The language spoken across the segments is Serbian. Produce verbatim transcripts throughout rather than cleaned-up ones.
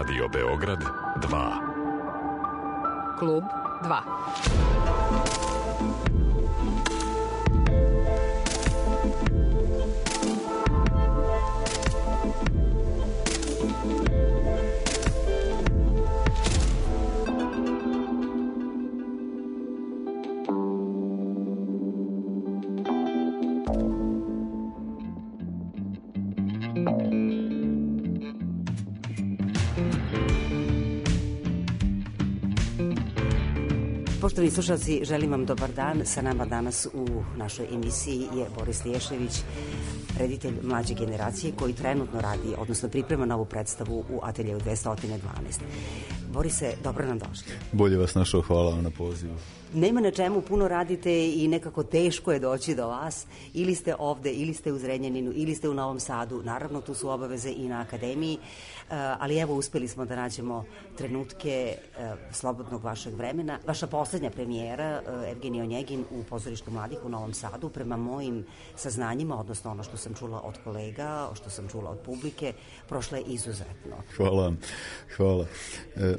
Radio Beograd dva. Klub dva. Poštovani slušalci, želim vam dobar dan. Sa nama danas u našoj emisiji je Boris Liješević, reditelj mlađe generacije koji trenutno radi, odnosno priprema novu predstavu u Ateljevu dvesta dvanaest. Borise, dobro nam došli. Bolje vas našao, hvala vam na pozivu. Nema na čemu, puno radite i nekako teško je doći do vas. Ili ste ovde, ili ste u Zrenjaninu, ili ste u Novom Sadu. Naravno, tu su obaveze i na akademiji, ali evo, uspeli smo da nađemo trenutke slobodnog vašeg vremena. Vaša poslednja premijera, Evgenij Onjegin u Pozorištu mladih u Novom Sadu, prema mojim saznanjima, odnosno ono što sam čula od kolega, što sam čula od publike, prošla je izuzetno. Hvala vam, hvala. E,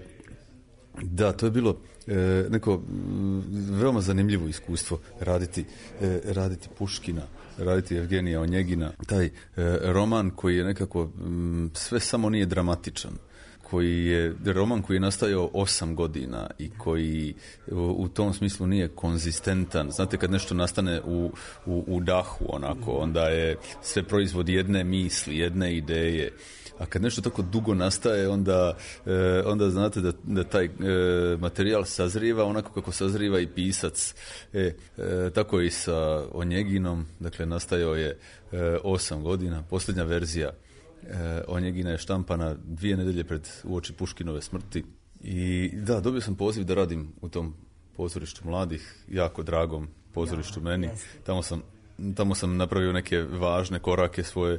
da, to je bilo e, neko veoma zanimljivo iskustvo raditi, e, raditi Puškina, raditi Evgenija Onjegina, taj e, roman koji je nekako m, sve samo nije dramatičan, koji je roman koji je nastajao osam godina i koji u, u tom smislu nije konzistentan. Znate, kad nešto nastane u, u, u dahu onako, onda je sve proizvod jedne misli, jedne ideje. A kad nešto tako dugo nastaje, onda, e, onda znate da, da taj e, materijal sazriva onako kako sazriva i pisac. E, e, tako i sa Onjeginom, dakle nastajao je e, osam godina. Posljednja verzija e, Onjegina je štampana dvije nedelje pred uoči Puškinove smrti. I da, dobio sam poziv da radim u tom pozorištu mladih, jako dragom pozorištu meni. Tamo sam, tamo sam napravio neke važne korake svoje,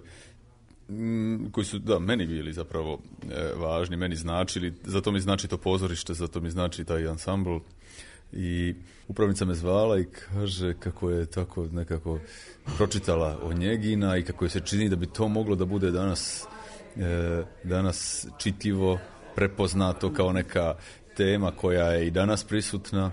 koji su, da, meni bili zapravo e, važni, meni značili, zato mi znači to pozorište, zato mi znači taj ansambl. I upravnica me zvala i kaže kako je tako nekako pročitala Onjegina i kako je se čini da bi to moglo da bude danas, e, danas čitljivo, prepoznato kao neka tema koja je i danas prisutna.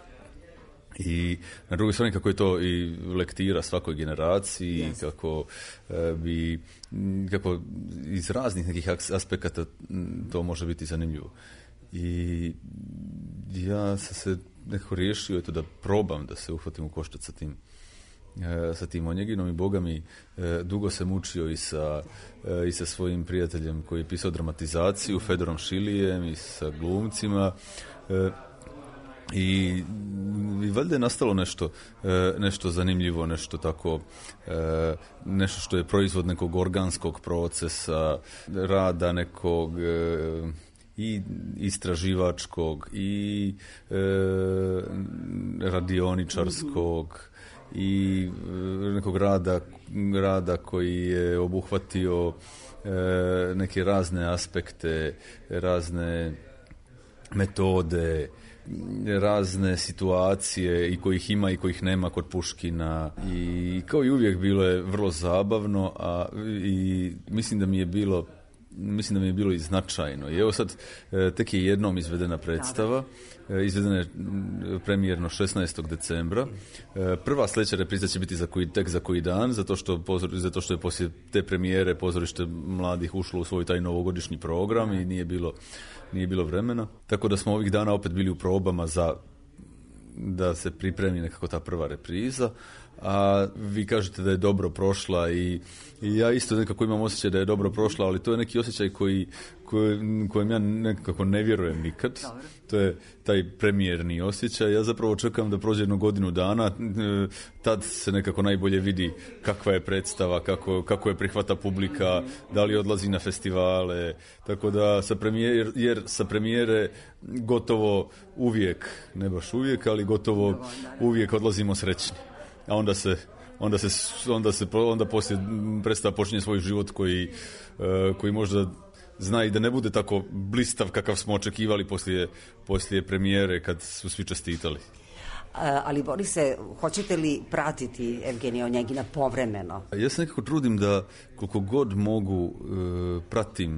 I na drugoj strani kako je to i lektira svakoj generaciji, yes. kako e, bi kako iz raznih nekih aspekata to može biti zanimljivo. I ja sam se nekako riješio eto, da probam da se uhvatim u koštac sa tim e, sa tim Onjeginom i Boga mi e, dugo se mučio i sa, e, i sa svojim prijateljem koji je pisao dramatizaciju, Fedorom Šilijem, i sa glumcima. E, I, i valjda je nastalo nešto, e, nešto zanimljivo, nešto tako, e, nešto što je proizvod nekog organskog procesa, rada nekog e, i istraživačkog i e, radioničarskog i e, nekog rada, rada koji je obuhvatio e, neke razne aspekte, razne metode, razne situacije i kojih ima i kojih nema kod Puškina. I kao i uvijek bilo je vrlo zabavno, a i mislim da mi je bilo mislim da mi je bilo i značajno. I evo sad tek je jednom izvedena predstava, izvedena je premijerno šesnaestog decembra. Prva sljedeća repriza će biti za koji, tek za koji dan, zato što, pozor, zato što je poslije te premijere Pozorište mladih ušlo u svoj taj novogodišnji program i nije bilo, nije bilo vremena. Tako da smo ovih dana opet bili u probama za da se pripremi nekako ta prva repriza, a vi kažete da je dobro prošla i, i ja isto nekako imam osjećaj da je dobro prošla, ali to je neki osjećaj koji, koji, kojem ja nekako ne vjerujem nikad. Dobre. To je taj premijerni osjećaj. Ja zapravo čekam da prođe jednu godinu dana, tad se nekako najbolje vidi kakva je predstava, kako, kako je prihvata publika, da li odlazi na festivale, tako da sa premijer, jer sa premijere gotovo uvijek, ne baš uvijek, ali gotovo uvijek odlazimo srećni. A onda se onda se onda se onda poslije predstava počinje svoj život koji uh, koji možda zna i da ne bude tako blistav kakav smo očekivali poslije poslije premijere kad su svi čestitali. Ali Borise, hoćete li pratiti Evgenija Onjegina povremeno? Ja se nekako trudim da koliko god mogu uh, pratim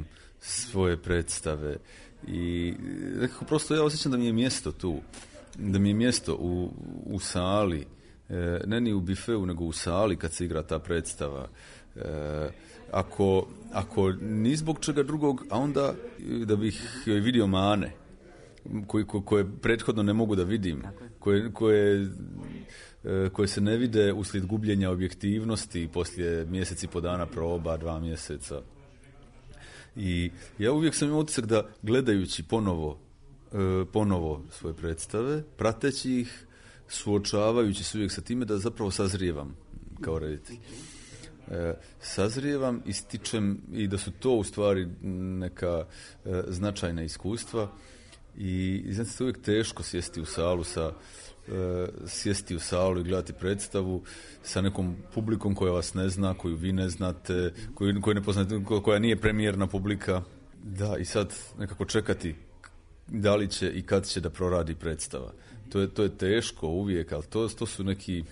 svoje predstave i nekako prosto ja osjećam da mi je mjesto tu, da mi je mjesto u, u sali, e, ne ni u bifeu, nego u sali kad se igra ta predstava. E, ako, ako ni zbog čega drugog, a onda da bih joj vidio mane koje, koje prethodno ne mogu da vidim, koje, koje, koje se ne vide uslijed gubljenja objektivnosti poslije mjeseci po dana proba, dva mjeseca. I ja uvijek sam imao utisak da gledajući ponovo, ponovo svoje predstave, prateći ih, suočavajući se uvijek sa time da zapravo sazrijevam kao reditelj. E, sazrijevam, ističem i da su to u stvari neka e, značajna iskustva i, i znači se uvijek teško sjesti u salu sa e, sjesti u salu i gledati predstavu sa nekom publikom koja vas ne zna, koju vi ne znate, koju, koju ne poznate, koja nije premijerna publika. Da, i sad nekako čekati da li će i kad će da proradi predstava. To je, to je teško uvijek, ali to, to su neki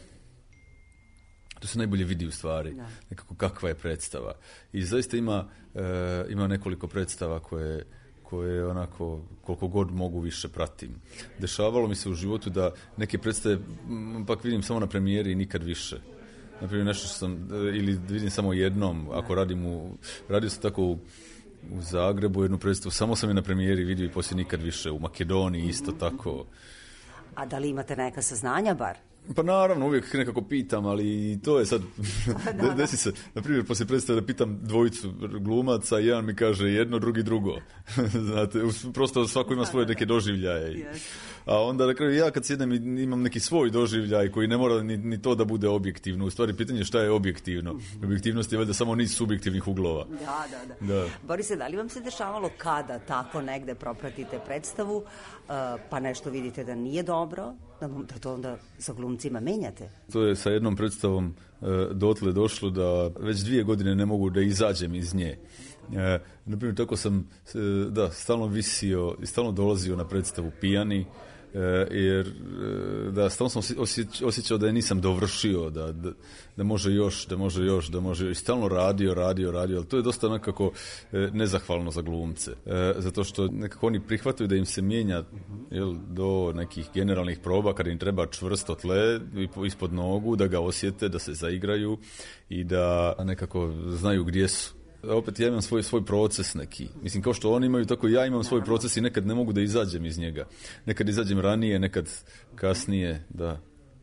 to se najbolje vidi u stvari, da. Nekako kakva je predstava. I zaista ima, e, ima nekoliko predstava koje, koje onako, koliko god mogu više pratim. Dešavalo mi se u životu da neke predstave m, pak vidim samo na premijeri i nikad više. Naprimjer, nešto što sam, ili vidim samo jednom, ako radim u, radio sam tako u, u Zagrebu jednu predstavu, samo sam je na premijeri vidio i poslije nikad više. U Makedoniji isto tako. A da li imate neka saznanja bar? Pa naravno, uvijek nekako pitam, ali to je sad, da, da. Desi se, na primjer, poslije predstave da pitam dvojicu glumaca, jedan mi kaže jedno, drugi drugo. Znate, prosto svako ima svoje neke doživljaje. Yes. A onda na kraju ja kad sjednem imam neki svoj doživljaj koji ne mora ni, ni to da bude objektivno. U stvari pitanje je šta je objektivno. Objektivnost je valjda samo niz subjektivnih uglova. Da, da, da. da. Borise, da li vam se dešavalo kada tako negde propratite predstavu, uh, pa nešto vidite da nije dobro, da, da to onda sa glumcima menjate? To je sa jednom predstavom uh, dotle došlo da već dvije godine ne mogu da izađem iz nje. E, naprimjer, tako sam da, stalno visio i stalno dolazio na predstavu pijani, e, jer da, stalno sam osjeć, osjećao da je nisam dovršio, da, da, da može još, da može još, da može još. I stalno radio, radio, radio, ali to je dosta nekako e, nezahvalno za glumce. E, zato što nekako oni prihvataju da im se mijenja jel, do nekih generalnih proba kada im treba čvrsto tle ispod nogu, da ga osjete, da se zaigraju i da nekako znaju gdje su. Opet ja imam svoj, svoj proces neki. Mislim, kao što oni imaju, tako i ja imam svoj proces i nekad ne mogu da izađem iz njega. Nekad izađem ranije, nekad kasnije, da.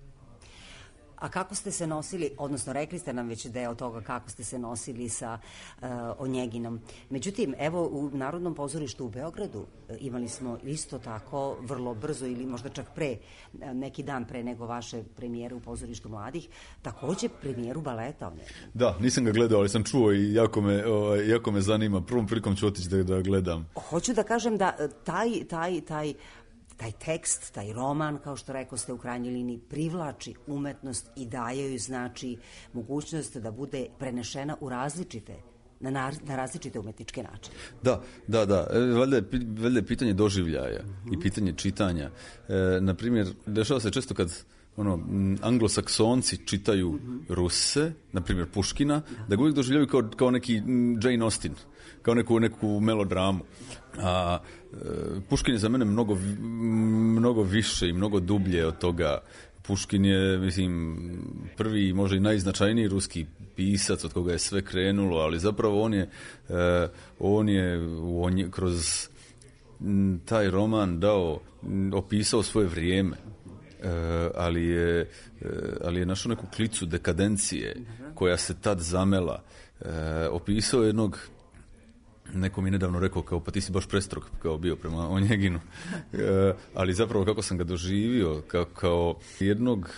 A kako ste se nosili, odnosno rekli ste nam već deo toga kako ste se nosili sa uh, Onjeginom. Međutim, evo u Narodnom pozorištu u Beogradu uh, imali smo isto tako vrlo brzo ili možda čak pre, uh, neki dan pre nego vaše premijere u Pozorištu mladih, također premijeru baleta Onjegin. Da, nisam ga gledao, ali sam čuo i jako me, o, jako me zanima. Prvom prilikom ću otići da, da gledam. Hoću da kažem da taj, taj, taj taj tekst, taj roman, kao što rekao ste u krajnjoj liniji, privlači umetnost i daje joj znači mogućnost da bude prenešena u različite, na, na različite umetničke načine. Da, da, da. Valjda je, valjda je pitanje doživljaja uh-huh. i pitanje čitanja. E, naprimjer, dešava se često kad ono, anglosaksonci čitaju uh-huh. Ruse, na primjer Puškina, uh-huh. da ga uvijek doživljaju kao, kao neki Jane Austen, kao neku, neku melodramu. A e, Puškin je za mene mnogo, mnogo više i mnogo dublje od toga. Puškin je, mislim, prvi, možda i najznačajniji ruski pisac od koga je sve krenulo, ali zapravo on je, e, on je, on je kroz taj roman dao, opisao svoje vrijeme. E, ali je, e, ali je našao neku klicu dekadencije koja se tad zamela. E, opisao jednog, neko mi nedavno rekao kao pa ti si baš prestrog kao bio prema Onjeginu, e, ali zapravo kako sam ga doživio kao, kao jednog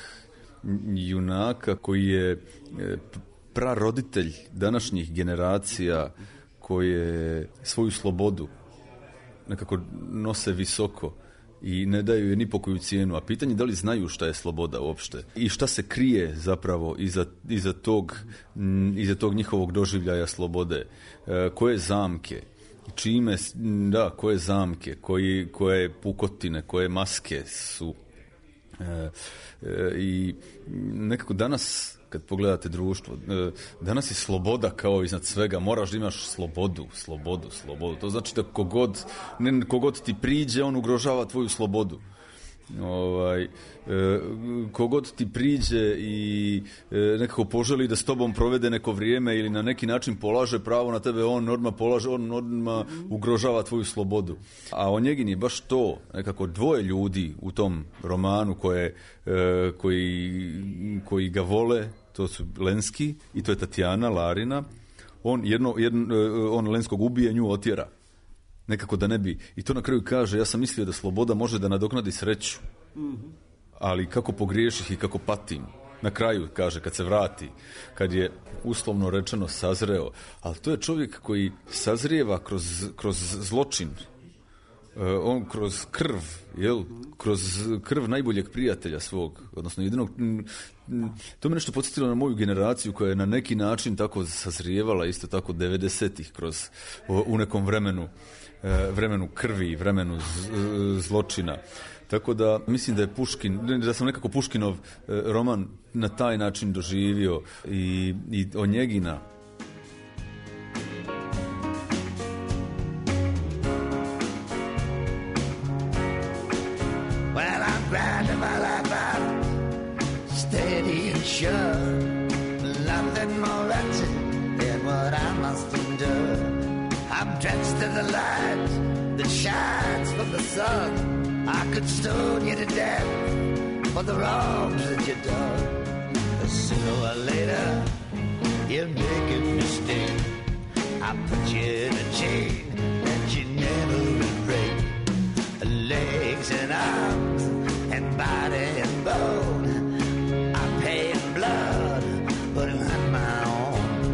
junaka koji je praroditelj današnjih generacija koje svoju slobodu nekako nose visoko i ne daju je ni po koju cijenu, a pitanje je da li znaju šta je sloboda uopšte i šta se krije zapravo iza, iza, tog, iza tog njihovog doživljaja slobode, e, koje zamke, čime, da, koje zamke, koji, koje pukotine, koje maske su E, e, I nekako danas, kad pogledate društvo, e, danas je sloboda kao iznad svega. Moraš da imaš slobodu, slobodu, slobodu. To znači da kogod, ne, kogod ti priđe, on ugrožava tvoju slobodu. Ovaj, e, kogod ti priđe i e, nekako poželi da s tobom provede neko vrijeme ili na neki način polaže pravo na tebe, on odmah polaže, on odmah ugrožava tvoju slobodu. A o Njegin je baš to, nekako dvoje ljudi u tom romanu koje, e, koji, koji ga vole, to su Lenski i to je Tatjana, Larina. On, jedno, jedno, on Lenskog ubije, nju otjera. Nekako da ne bi. I to na kraju kaže, ja sam mislio da sloboda može da nadoknadi sreću. Mm-hmm. Ali kako pogriješih i kako patim. Na kraju, kaže, kad se vrati, kad je uslovno rečeno sazreo. Ali to je čovjek koji sazrijeva kroz, kroz zločin. Uh, on kroz krv, jel? Kroz krv najboljeg prijatelja svog. Odnosno, jedinog... M, m, to me nešto podsjetilo na moju generaciju koja je na neki način tako sazrijevala, isto tako devedesetih kroz, u nekom vremenu vremenu krvi, vremenu zločina. Tako da mislim da je Puškin, da sam nekako Puškinov roman na taj način doživio i, i o Njegina. Well, I'm grinding my life out, steady and sure, nothing more wretched than what I must endure. I'm drenched in the light that shines from the sun. I could stone you to death for the wrongs that you've done. But sooner or later, you'll make a mistake. I put you in a chain that you never will break. Legs and arms and body and bone, I pay in blood, but not my own.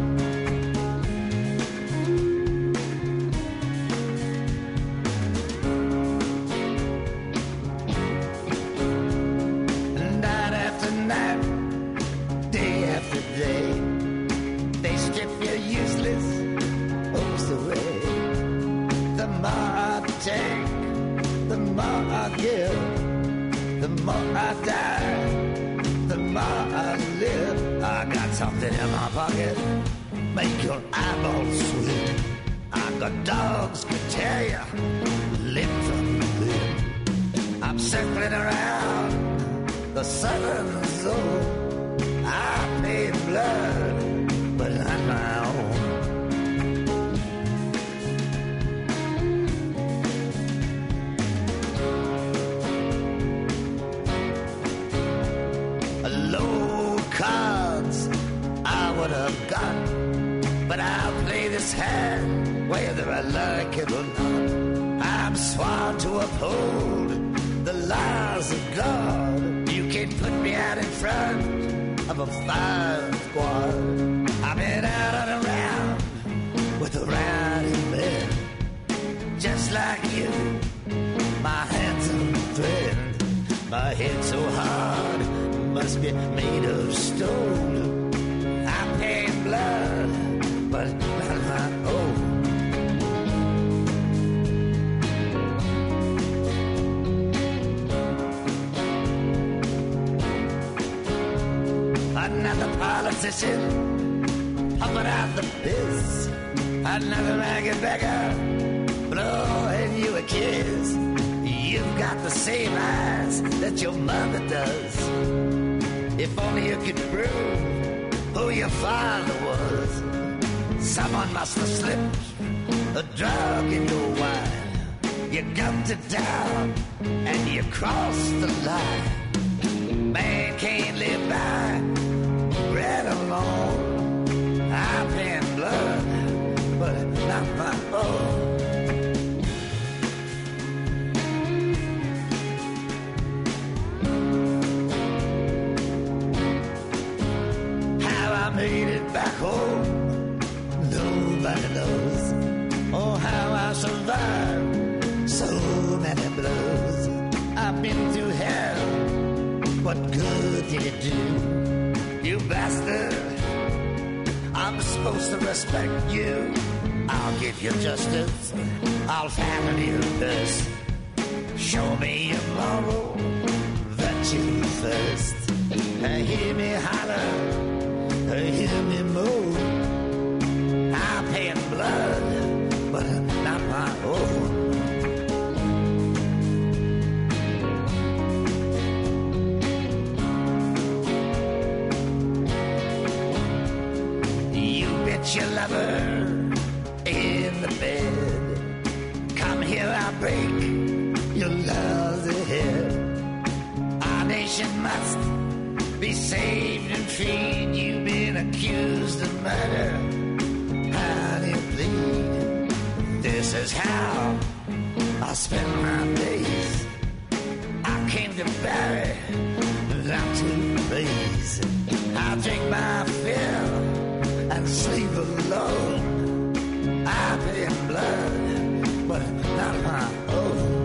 The more I give, the more I die, the more I live. I got something in my pocket, make your eyeballs swim. I got dogs could tear you, limb from limb. I'm circling around the southern zone. I pay blood, but not my own. Cards I would have got, but I'll play this hand whether I like it or not. I'm sworn to uphold the laws of God. You can't put me out in front of a fire squad. I've been out and around with a riding man, just like you. My hands on thread, my head so hard, must be made of stone. I pay blood, but not my own. Another politician pumping out the biz. Another ragged beggar blowing you a kiss. You've got the same eyes that your mother does. If only you could prove who your father was. Someone must have slipped a drug in your wine. You gumped it down and you crossed the line. Man can't live by bread alone. I'm paying blood, but not my own. Made it back home, nobody knows. Oh, how I survived so many blows. I've been through hell, what good did it do? You bastard, I'm supposed to respect you. I'll give you justice, I'll fathom you this. Show me a moral you first. Uh, hear me holler, uh, hear me moan. I pay in blood, but not my own. You bet your lover in the bed. Come here, I'll break your love's ahead. Our nation must be saved and freed. You've been accused of murder. How do you plead? This is how I spend my days. I came to bury, not to raise. I drink my fill and sleep alone. I pay in blood, but not my own.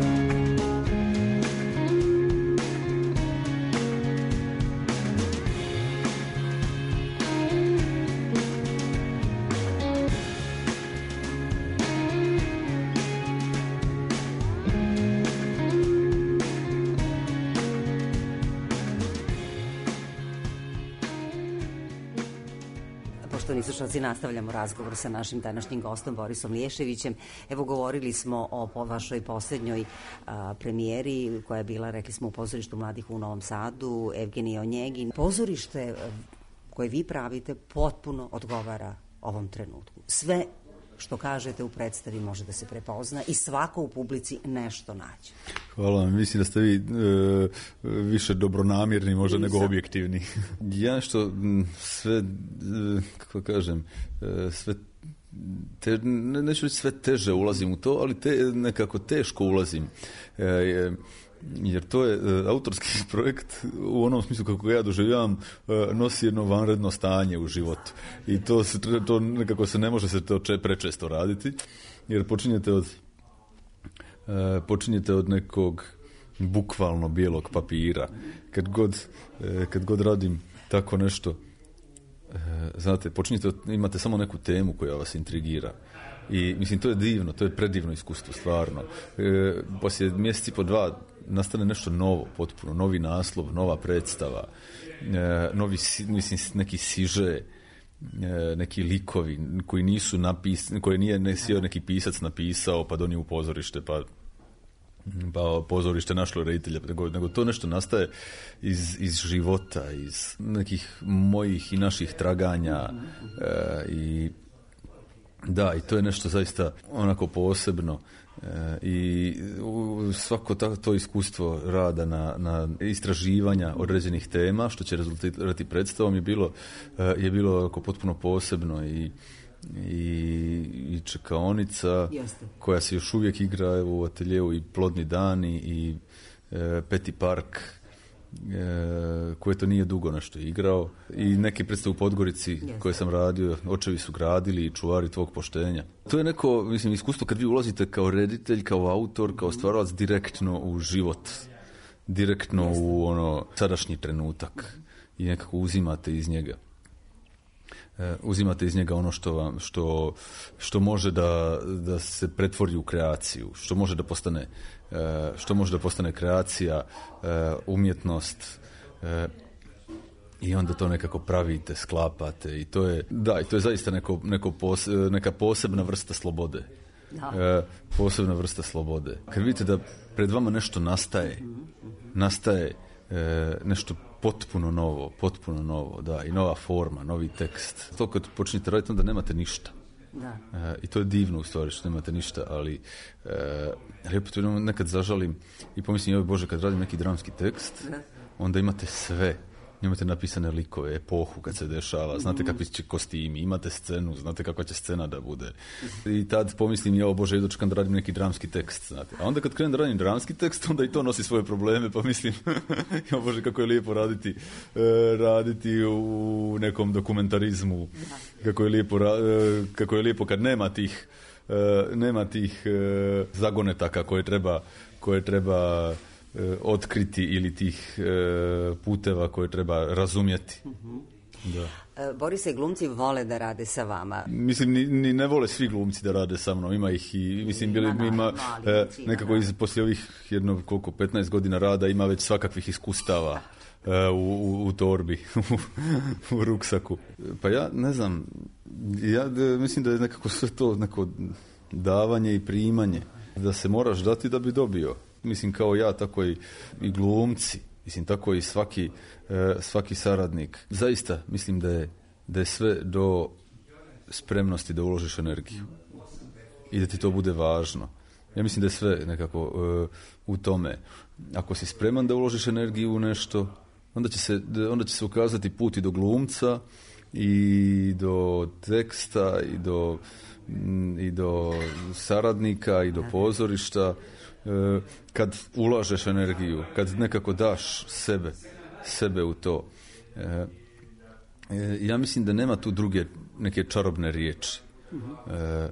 Poštovani slušalci, nastavljamo razgovor sa našim današnjim gostom Borisom Liješevićem. Evo, govorili smo o po vašoj posljednjoj a, premijeri koja je bila, rekli smo, u pozorištu mladih u Novom Sadu, Evgenije Onjegin. Pozorište koje vi pravite potpuno odgovara ovom trenutku. Sve što kažete u predstavi može da se prepozna i svako u publici nešto nađe. Hvala vam, mislim da ste vi e, više dobronamjerni možda Nisam. nego objektivni. Ja što sve, e, kako kažem, e, sve te, ne, neću reći sve teže ulazim u to, ali te, nekako teško ulazim. E, je, jer to je e, autorski projekt u onom smislu kako ga ja doživljavam, e, nosi jedno vanredno stanje u životu i to, se, to nekako se ne može se to če, prečesto raditi, jer počinjete od e, počinjete od nekog bukvalno bijelog papira. Kad god, e, kad god radim tako nešto, e, znate, počinjete od, imate samo neku temu koja vas intrigira. I mislim, to je divno, to je predivno iskustvo, stvarno. E, poslije mjeseci po dva nastane nešto novo, potpuno, novi naslov, nova predstava, e, novi, mislim, neki siže, e, neki likovi koji nisu napisani, koje nije neki pisac napisao pa donio u pozorište, pa pa pozorište našlo reditelja, nego, nego to nešto nastaje iz, iz života, iz nekih mojih i naših traganja e, i da, i to je nešto zaista onako posebno e, i svako ta, to iskustvo rada na, na istraživanja određenih tema što će rezultirati predstavom je bilo, e, je bilo ako potpuno posebno i, i, i čekaonica Jeste. koja se još uvijek igra u ateljeu i Plodni dani i e, Peti park E, koje to nije dugo nešto igrao i neke predstave u Podgorici yes. koje sam radio, Očevi su gradili i Čuvari tvog poštenja. To je neko, mislim, iskustvo kad vi ulazite kao reditelj, kao autor, kao stvaralac direktno u život, direktno yes. u ono sadašnji trenutak i nekako uzimate iz njega. E, uzimate iz njega ono što vam, što, što može da, da se pretvori u kreaciju, što može da postane što može da postane kreacija, umjetnost i onda to nekako pravite, sklapate i to je, da, i to je zaista neko, neko pos, neka posebna vrsta slobode. Da. Posebna vrsta slobode. Kad vidite da pred vama nešto nastaje, nastaje nešto potpuno novo, potpuno novo, da, i nova forma, novi tekst. To kad počnete raditi, onda nemate ništa. Da. E, i to je divno u stvari što nemate ništa, ali e, lijepo nekad zažalim i pomislim, joj Bože, kad radim neki dramski tekst, da. onda imate sve. Imate napisane likove, epohu kad se dešava, znate kakvi će kostimi, imate scenu, znate kakva će scena da bude. I tad pomislim, joj Bože, dočekam da radim neki dramski tekst, znate. A onda kad krenem da radim dramski tekst, onda i to nosi svoje probleme, pa mislim, joj Bože, kako je lijepo raditi, e, raditi u nekom dokumentarizmu, kako je lijepo, e, kako je lijepo kad nema tih, e, nema tih e, zagonetaka koje treba, koje treba otkriti ili tih e, puteva koje treba razumjeti. Mm-hmm. Da. E, Borise, glumci vole da rade sa vama. Mislim, ni, ni ne vole svi glumci da rade sa mnom, ima ih i, mislim, bili, Ima, ima, mali, e, većina, nekako iz, poslije ovih jedno, koliko, petnaest godina rada ima već svakakvih iskustava e, u, u, u torbi, u, u ruksaku. Pa ja, ne znam, ja de, mislim da je nekako sve to neko davanje i primanje, da se moraš dati da bi dobio. Mislim, kao ja, tako i, i glumci, mislim, tako i svaki, e, svaki saradnik. Zaista, mislim da je, da je sve do spremnosti da uložiš energiju i da ti to bude važno. Ja mislim da je sve nekako e, u tome. Ako si spreman da uložiš energiju u nešto, onda će se, onda će se ukazati put i do glumca i do teksta i do, i do saradnika i do pozorišta. E, kad ulažeš energiju, kad nekako daš sebe, sebe u to. E, e, ja mislim da nema tu druge neke čarobne riječi. E,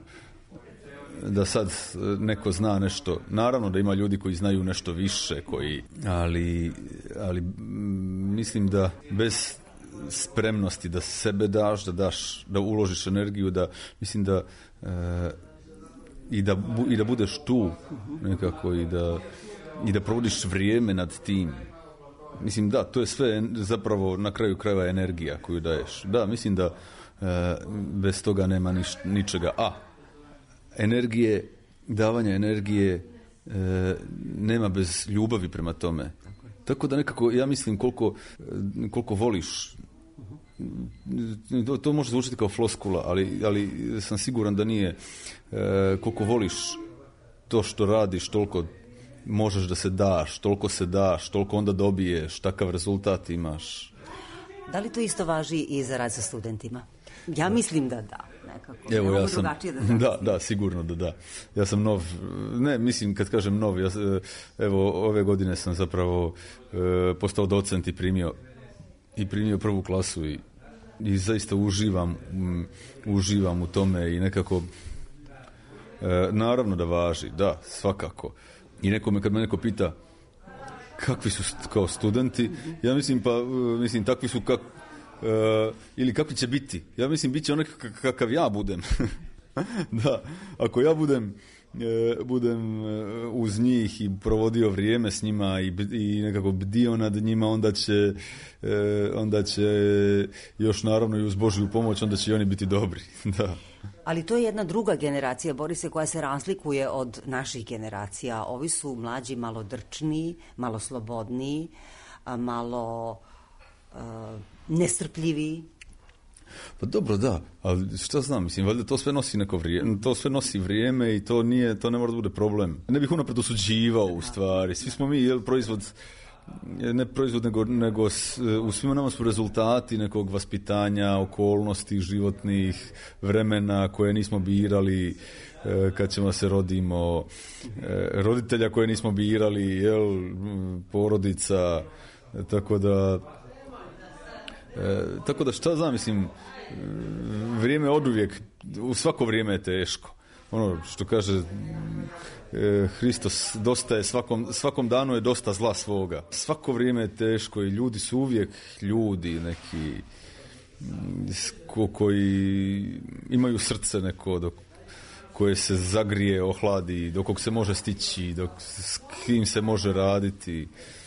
da sad neko zna nešto, naravno da ima ljudi koji znaju nešto više, koji, ali, ali mislim da bez spremnosti da sebe daš, da daš, da uložiš energiju, da mislim da e, i da i da budeš tu nekako i da i da provodiš vrijeme nad tim. Mislim da to je sve zapravo na kraju krajeva energija koju daješ. Da, mislim da e, bez toga nema niš, ničega. A energije, davanja energije e, nema bez ljubavi prema tome. Tako da nekako ja mislim koliko koliko voliš, to, to može zvučiti kao floskula, ali, ali sam siguran da nije. E, koliko voliš to što radiš, toliko možeš da se daš, toliko se daš, toliko onda dobiješ, takav rezultat imaš. Da li to isto važi i za rad sa studentima? Ja mislim da da. Nekako. Evo, ja sam, da, da, da, sigurno da da. Ja sam nov, ne, mislim, kad kažem nov, ja, evo, ove godine sam zapravo e, postao docent i primio, i primio prvu klasu i, i zaista uživam, um, uživam u tome i nekako, e, naravno da važi, da, svakako. I neko me, kad me neko pita kakvi su kao studenti, ja mislim, pa, mislim, takvi su kako, Uh, ili kakvi će biti. Ja mislim bit će onak kakav ja budem. Da, ako ja budem uh, budem uh, uz njih i provodio vrijeme s njima i, i nekako bdio nad njima, onda će uh, onda će još naravno i uz Božju pomoć onda će i oni biti dobri. Da. Ali to je jedna druga generacija, Borise, koja se razlikuje od naših generacija. Ovi su mlađi malo drčniji, malo slobodniji, malo uh, nestrpljiviji. Pa dobro, da, ali šta znam, mislim, valjda to sve nosi neko vrijeme, to sve nosi vrijeme i to nije, to ne mora da bude problem. Ne bih unapred osuđivao u stvari, svi smo mi, jel, proizvod, ne proizvod, nego, nego u svima nama su rezultati nekog vaspitanja, okolnosti, životnih vremena koje nismo birali kad ćemo se rodimo, roditelja koje nismo birali, jel, porodica, tako da E, tako da šta znam, mislim, vrijeme oduvijek, u svako vrijeme je teško. Ono što kaže e, Hristos, dosta je svakom, svakom danu je dosta zla svoga. Svako vrijeme je teško i ljudi su uvijek ljudi neki ko, koji imaju srce neko dok, koje se zagrije, ohladi, do kog se može stići, dok, s kim se može raditi.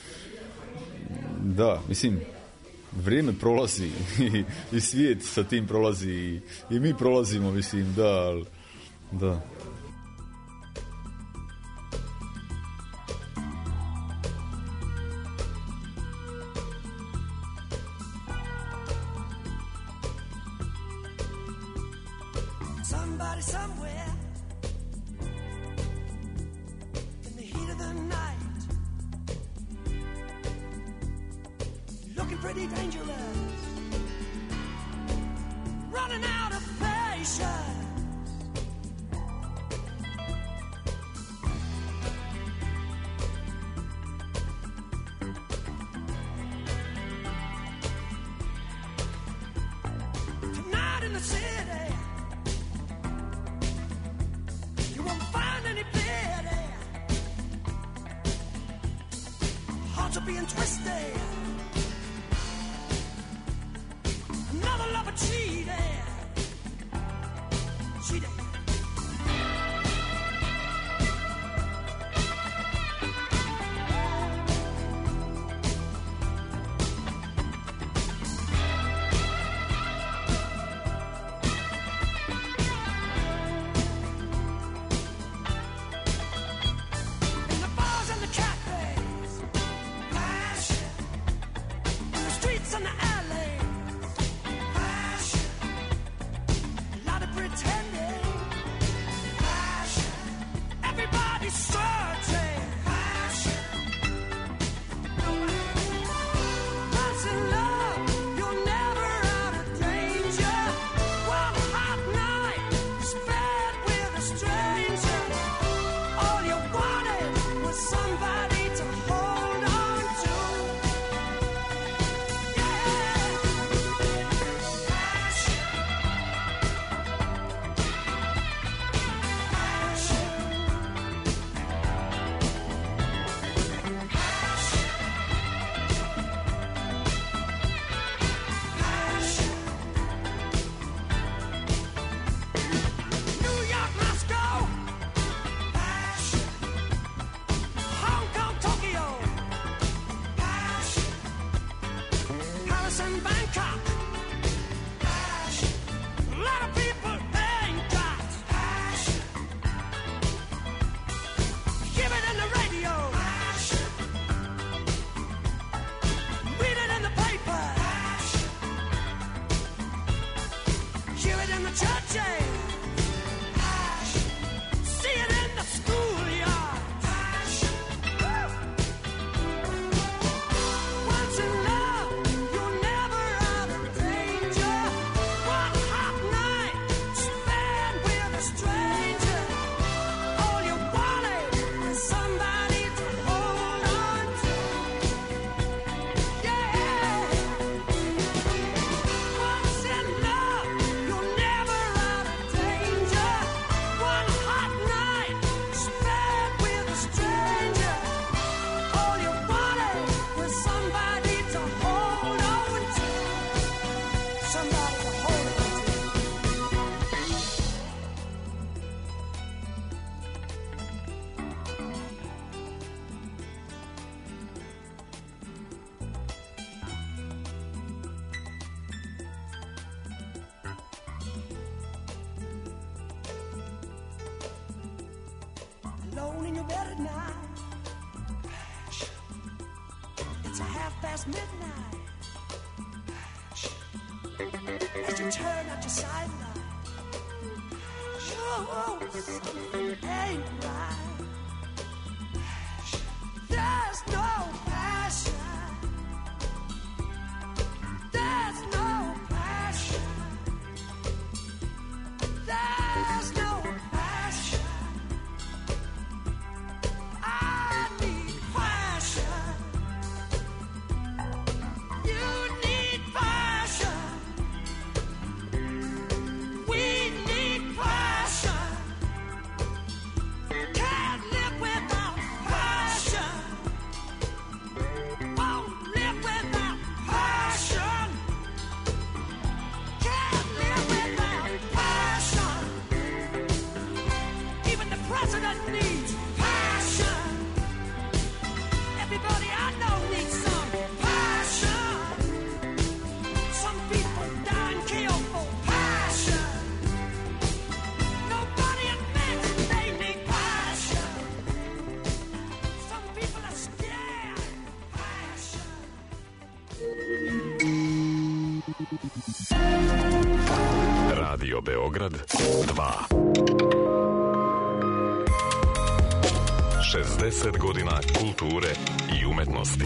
Da, mislim, vrijeme prolazi i, i svijet sa tim prolazi i, i mi prolazimo, mislim, da, ali, da. Somebody somewhere in the heat of the night, looking pretty dangerous, running out of patience. Tonight in the city, you won't find any pity. Hearts are being twisted. Alone in your bed at night. It's a half past midnight. As you turn out your sideline, oh, something ain't right. There's no passion. There's no passion. There's no passion. I need passion. You need passion. We need passion. Can't live without passion. Won't live without passion. Can't live without passion. Even the president needs passion. Everybody I know needs some passion. Some people die and kill for passion. Nobody admits they need passion. Some people are scared. Passion. Radio Beograd dva. šezdeset godina kulture i umetnosti.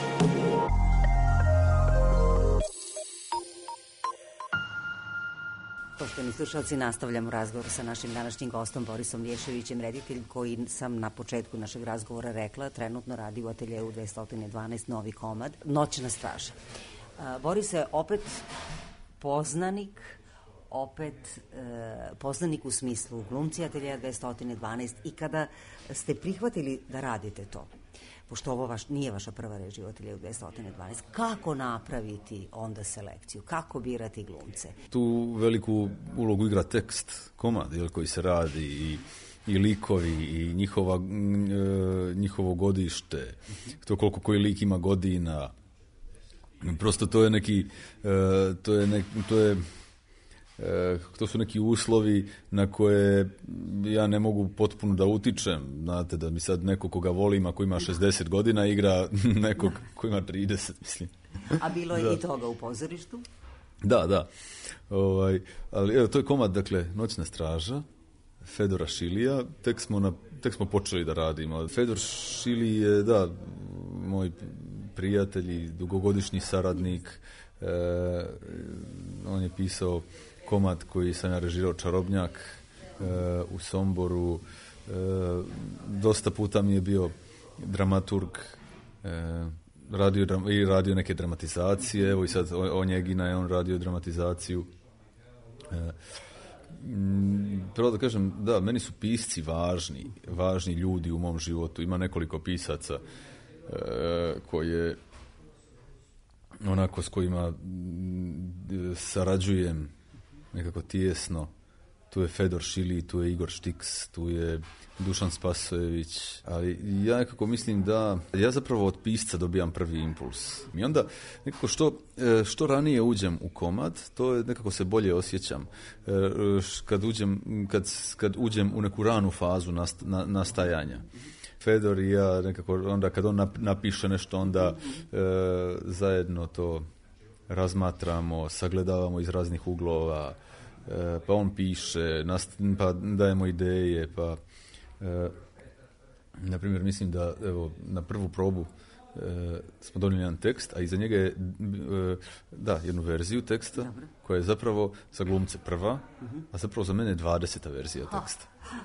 Poštovani slušalci, nastavljamo razgovor sa našim današnjim gostom Borisom Lješevićem, reditelj koji sam na početku našeg razgovora rekla, trenutno radi u ateljeu dvesta dvanaest Novi komad, Noćna straža. A, Boris je opet poznanik, opet e, poznanik u smislu glumci ateljeja dvesta dvanaest i kada ste prihvatili da radite to, pošto ovo vaš, nije vaša prva reč Život hiljadu dvesta dvanaest, kako napraviti onda selekciju, kako birati glumce? Tu veliku ulogu igra tekst, komad, jel, koji se radi i i likovi i njihova, e, njihovo godište, to koliko koji lik ima godina. Prosto to je neki, e, to je nek, to je e, to su neki uslovi na koje ja ne mogu potpuno da utičem. Znate, da mi sad neko koga volim, ako ima šezdeset godina, igra nekog koji ima trideset, mislim. A bilo je da. I toga u pozorištu? Da, da. Ovaj, ali evo, to je komad, dakle, Noćna straža Fedora Šilija. Tek smo, na, tek smo počeli da radimo. Fedor Šili je, da, moj prijatelj i dugogodišnji saradnik. E, on je pisao komad koji sam ja režirao, Čarobnjak, e, u Somboru. E, dosta puta mi je bio dramaturg, e, radio, i radio neke dramatizacije. Evo i sad o, o Njegina je on radio dramatizaciju. E, Prvo da kažem, da, meni su pisci važni, važni ljudi u mom životu. Ima nekoliko pisaca e, koje onako s kojima sarađujem nekako tijesno. Tu je Fedor Šili, tu je Igor Štiks, tu je Dušan Spasojević, ali ja nekako mislim da ja zapravo od pisca dobijam prvi impuls. I onda nekako što, što ranije uđem u komad, to je nekako se bolje osjećam. Kad uđem, kad, kad uđem u neku ranu fazu nast, na, nastajanja. Fedor i ja nekako, onda kad on napiše nešto, onda e, zajedno to razmatramo, sagledavamo iz raznih uglova, e, pa on piše, nast, pa dajemo ideje, pa e, na primjer mislim da evo, na prvu probu e, smo donijeli jedan tekst, a iza njega je e, da, jednu verziju teksta. Dobre. Koja je zapravo za glumce prva, uh-huh. a zapravo za mene je dvadeseta verzija teksta.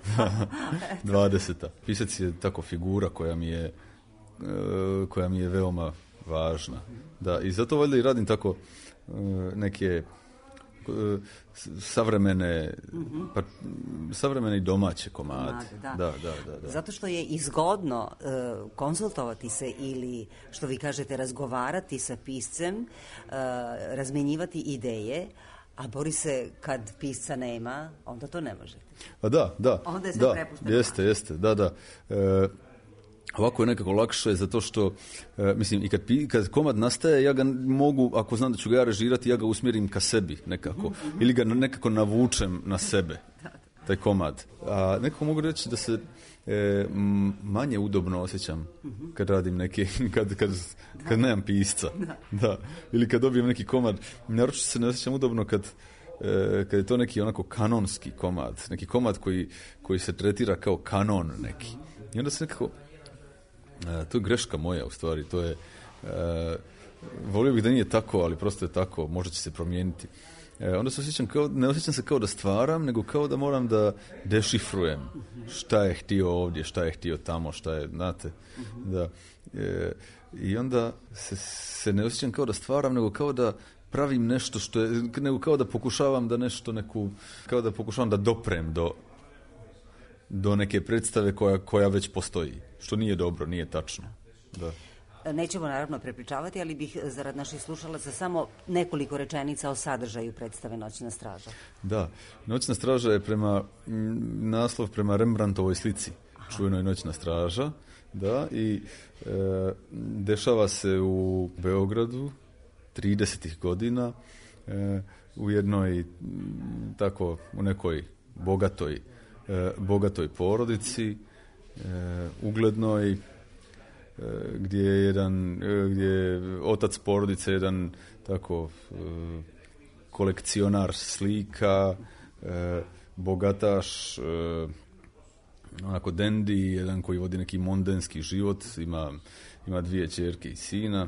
dvadeseta. Pisac je tako figura koja mi je, uh, koja mi je veoma važna. Da, i zato valjda i radim tako uh, neke uh, savremene, uh-huh. pa, savremene i domaće komade. komade da. Da, da, da, da. Zato što je izgodno uh, konsultovati se ili, što vi kažete, razgovarati sa piscem, uh, razmenjivati ideje, a bori se kad pisca nema, onda to ne možete. A da, da. Onda je sve da, prepušteno. Jeste, jeste, da, da. E, ovako je nekako lakše, zato što, e, mislim, i kad, kad komad nastaje, ja ga mogu, ako znam da ću ga ja režirati, ja ga usmjerim ka sebi nekako. Mm-hmm. Ili ga nekako navučem na sebe, taj komad. A nekako mogu reći da se e, manje udobno osjećam kad radim neki, kad, kad, kad nemam pisca. Da. Da. Ili kad dobijem neki komad. Naročito se ne osjećam udobno kad kad je to neki onako kanonski komad, neki komad koji, koji se tretira kao kanon neki. I onda se nekako, to je greška moja u stvari, to je, volio bih da nije tako, ali prosto je tako, možda će se promijeniti. Onda se osjećam kao, ne osjećam se kao da stvaram, nego kao da moram da dešifrujem šta je htio ovdje, šta je htio tamo, šta je, znate, da. I onda se, se ne osjećam kao da stvaram, nego kao da pravim nešto što je, nego kao da pokušavam da nešto neku, kao da pokušavam da doprem do, do neke predstave koja, koja već postoji, što nije dobro, nije tačno. Da. Nećemo naravno prepričavati, ali bih zarad naših slušalaca samo nekoliko rečenica o sadržaju predstave Noćna straža. Da, Noćna straža je prema, naslov prema Rembrandtovoj slici, čuvenoj Noćna straža, da, i e, dešava se u Beogradu, tridesetih godina, e, u jednoj, tako, u nekoj bogatoj, e, bogatoj porodici, e, uglednoj, e, gdje je jedan, e, gdje je otac porodice jedan, tako, e, kolekcionar slika, e, bogataš, e, onako dendi, jedan koji vodi neki mondenski život, ima, ima dvije ćerke i sina.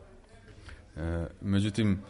E, međutim,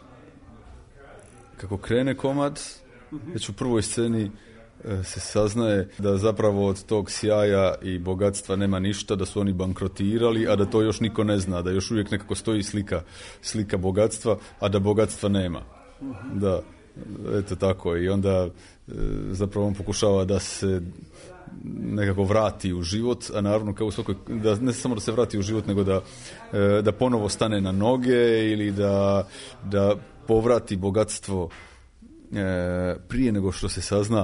kako krene komad, već u prvoj sceni e, se saznaje da zapravo od tog sjaja i bogatstva nema ništa, da su oni bankrotirali, a da to još niko ne zna, da još uvijek nekako stoji slika, slika bogatstva, a da bogatstva nema. Da. Eto tako, i onda e, zapravo on pokušava da se nekako vrati u život, a naravno kao u svakoj, da ne samo da se vrati u život, nego da, e, da ponovo stane na noge ili da, da povrati bogatstvo e, prije nego što se sazna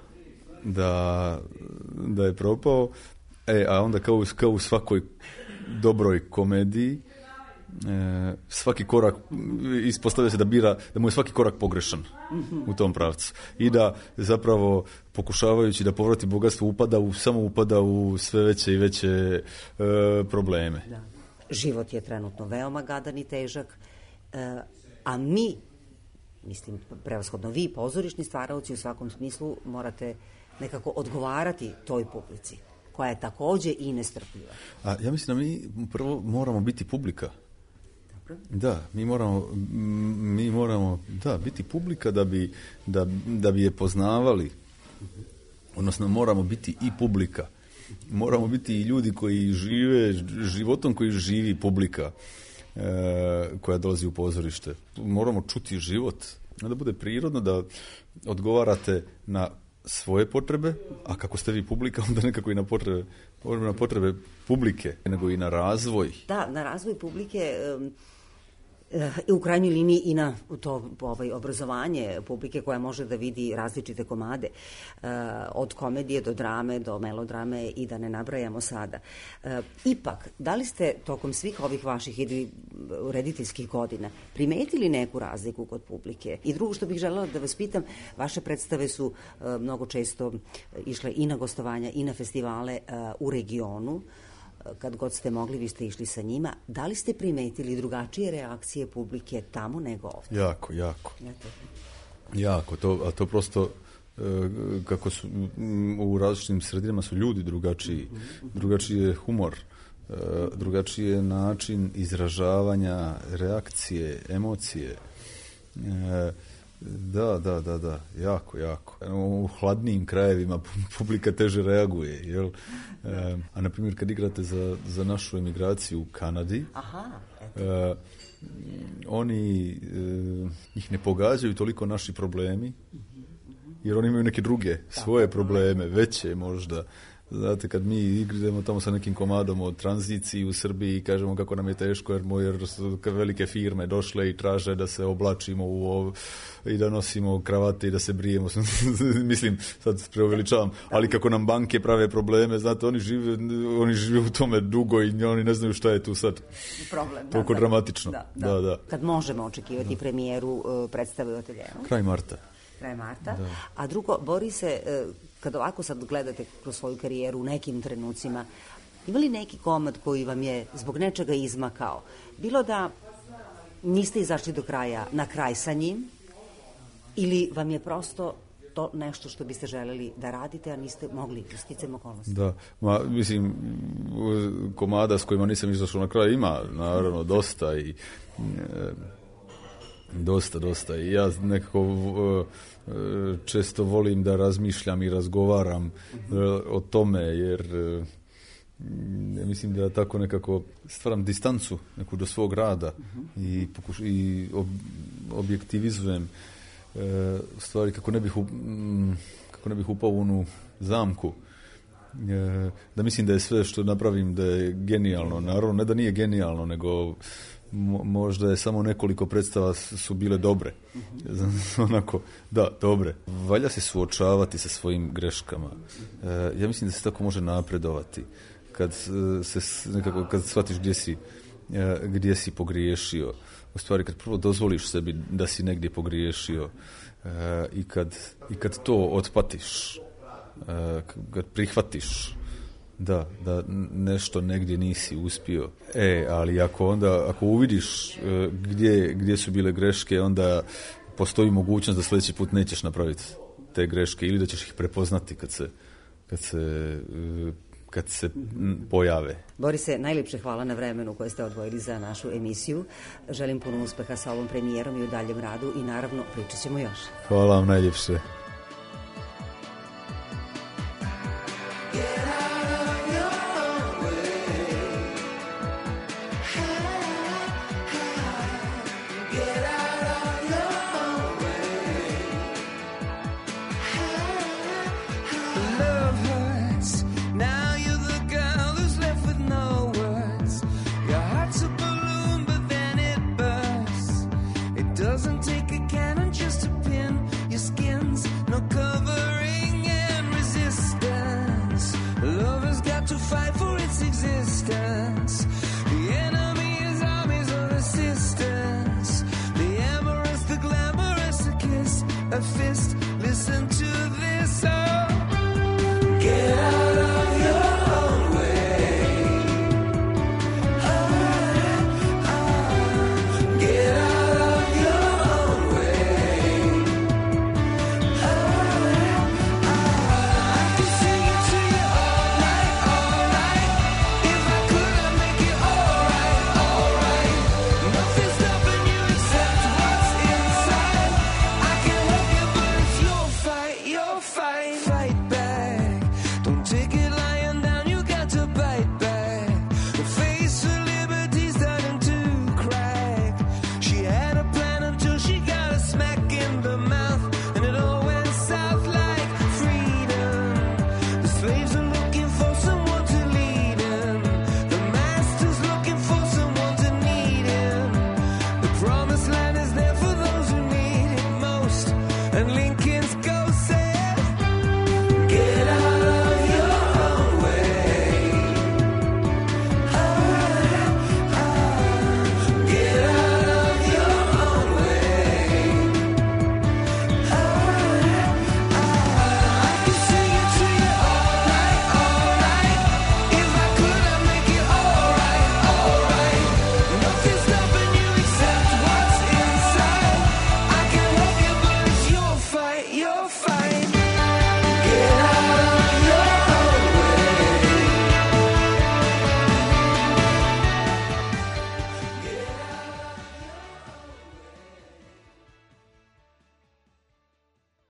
da, da je propao. E, a onda kao, kao u svakoj dobroj komediji, E, svaki korak ispostavlja se da bira, da mu je svaki korak pogrešan u tom pravcu i da zapravo pokušavajući da povrati bogatstvo upada u, samo upada u sve veće i veće e, probleme. Da. Život je trenutno veoma gadan i težak, e, a mi, mislim prevashodno vi, pozorišni stvaraoci u svakom smislu, morate nekako odgovarati toj publici koja je takođe i nestrpljiva. A ja mislim da mi prvo moramo biti publika. Da, mi moramo, mi moramo da, biti publika da bi, da, da bi je poznavali. Odnosno, moramo biti i publika. Moramo biti i ljudi koji žive životom koji živi publika e, koja dolazi u pozorište. Moramo čuti život. Da bude prirodno da odgovarate na svoje potrebe, a kako ste vi publika, onda nekako i na potrebe, na potrebe publike, nego i na razvoj. Da, na razvoj publike, um, u krajnjoj liniji i na to ovaj, obrazovanje publike koja može da vidi različite komade, uh, od komedije do drame, do melodrame i da ne nabrajamo sada. Uh, ipak, da li ste tokom svih ovih vaših ili rediteljskih godina primetili neku razliku kod publike? I drugo što bih želela da vas pitam, vaše predstave su uh, mnogo često išle i na gostovanja i na festivale uh, u regionu. Kad god ste mogli, vi ste išli sa njima. Da li ste primetili drugačije reakcije publike tamo nego ovdje? Jako, jako. Jako, to, a to prosto e, kako su u različitim sredinama su ljudi drugačiji. Drugačiji je humor, e, drugačiji je način izražavanja, reakcije, emocije. E, Da, da, da, da, jako, jako. U hladnijim krajevima publika teže reaguje, jel? E, a na primjer kad igrate za, za našu emigraciju u Kanadi, Aha, e, oni, e, njih ne pogađaju toliko naši problemi, jer oni imaju neke druge, svoje probleme, veće možda. Znate, kad mi igramo tamo sa nekim komadom o tranziciji u Srbiji i kažemo kako nam je teško jer, jer su velike firme došle i traže da se oblačimo u ovo, i da nosimo kravate i da se brijemo. Mislim, sad preuveličavam, ali kako nam banke prave probleme, znate, oni žive, oni žive u tome dugo i oni ne znaju šta je tu sad problem. Toliko da, dramatično. Da, da. Da, da. Kad možemo očekivati da. premijeru uh, predstave u ateljeru? Kraj marta. Kraj marta. Da. A drugo, Borise, uh, kad ovako sad gledate kroz svoju karijeru u nekim trenucima, ima li neki komad koji vam je zbog nečega izmakao? Bilo da niste izašli do kraja, na kraj sa njim, ili vam je prosto to nešto što biste želeli da radite, a niste mogli sticajem okolnosti? Da, ma, mislim, komada s kojima nisam izašao na kraj ima, naravno, dosta i e, dosta, dosta. I ja nekako e, često volim da razmišljam i razgovaram uh-huh. e, o tome, jer e, ja mislim da tako nekako stvaram distancu neku do svog rada uh-huh. i, pokuš, i ob, objektivizujem e, stvari kako ne bih u, m, kako ne bih upao u onu zamku. E, da mislim da je sve što napravim da je genijalno. Naravno, ne da nije genijalno, nego mo, možda je samo nekoliko predstava su bile dobre. Mm-hmm. Onako, da, dobre. Valja se suočavati sa svojim greškama. E, ja mislim da se tako može napredovati. Kad se nekako, kad shvatiš gdje si, e, gdje si pogriješio. U stvari, kad prvo dozvoliš sebi da si negdje pogriješio e, i, kad, i kad to otpatiš, e, kad prihvatiš da, da nešto negdje nisi uspio. E, ali ako onda, ako uvidiš e, gdje, gdje su bile greške, onda postoji mogućnost da sljedeći put nećeš napraviti te greške ili da ćeš ih prepoznati kad se, kad se, e, kad se pojave. Borise, najljepše hvala na vremenu koje ste odvojili za našu emisiju. Želim puno uspeha sa ovom premijerom i u daljem radu i naravno pričat ćemo još. Hvala vam najljepše. a fist. Listen to this song. Get out of your own way. Ah, ah, get out of your own way. Ah, ah, I can sing it to you all night, all night. If I could, I'd make it alright, alright. Nothing's stopping you except what's inside. I can help you, but it's your fight, your fight. Fight back. Don't take it lying down, you got to bite back. The face of liberty's starting to crack. She had a plan until she got a smack in the mouth, and it all went south like freedom. The slaves are looking for someone to lead them. The master's looking for someone to need him. The promised land is there for those who need it most. And Lincoln